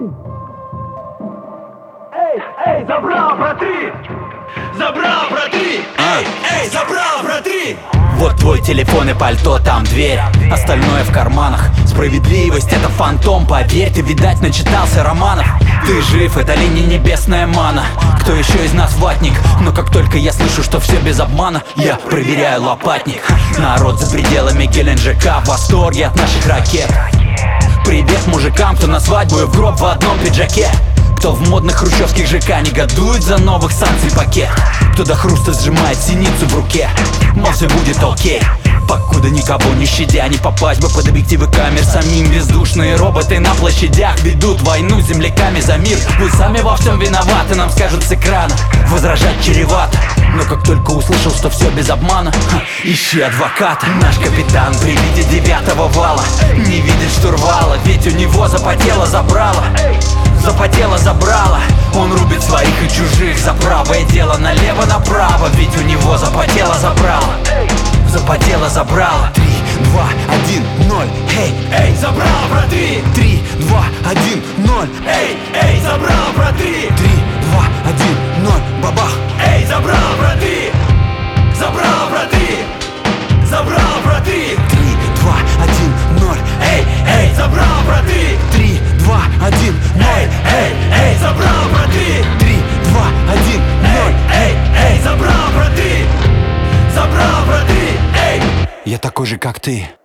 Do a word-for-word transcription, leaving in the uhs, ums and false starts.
Эй, эй, забрал, братри! Забрал, братри! Эй, эй, забрал, братри! Вот твой телефон и пальто, там дверь, остальное в карманах. Справедливость — это фантом, поверь, ты, видать, начитался романов. Ты жив, это ли не небесная мана? Кто еще из нас ватник? Но как только я слышу, что все без обмана, я проверяю лопатник. Народ за пределами Геленджика в восторге от наших ракет. Привет мужикам, кто на свадьбу и в гроб в одном пиджаке. Кто в модных хрущевских ЖК негодует за новых санкций пакет. Кто до хруста сжимает синицу в руке, мол, все будет окей. Покуда никого не щадя, не попасть бы под объективы камер самим. Бездушные роботы на площадях ведут войну с земляками за мир. Вы сами во всем виноваты, нам скажут с экрана. Возражать чревато, но как только услышал, что все без обмана, ха, ищи адвоката. Наш капитан при виде девятого вала не видит штурвала, ведь у него запотело забрало. Запотело забрало, он рубит своих и чужих за правое дело налево-направо, ведь у него запотело забрало. Запотело забрало. Три, два, один, ноль. Эй, Эй, забрал, братри! три, два, один, ноль. Эй, эй, забрал, братри! Три, два, один, ноль. Бабах. Эй, забрал, братри! Забрал, братри! Забрал, братри! Три, два, один, ноль. Эй, эй, забрал, братри! Три, два, один, Эй, ноль. эй, эй, забрал, братри! Три, два, один, ноль. Эй, эй, забрал, братри! Забрал, братри! Эй! Я такой же, как ты.